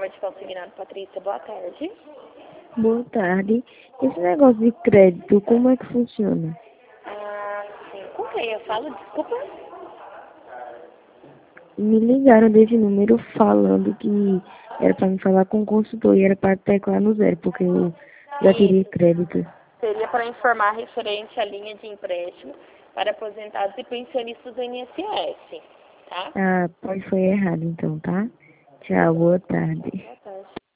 Forte Consignado, Patrícia, boa tarde. Boa tarde. Esse negócio de crédito, como é que funciona? Sim, com quem eu falo? Desculpa. Me ligaram desse número falando que era para me falar com o consultor e era para teclar no zero, porque eu já tirei crédito. Seria para informar referente à linha de empréstimo para aposentados e pensionistas do INSS, tá? Ah, pois foi errado então, tá? Tchau, boa tarde. Boa tarde.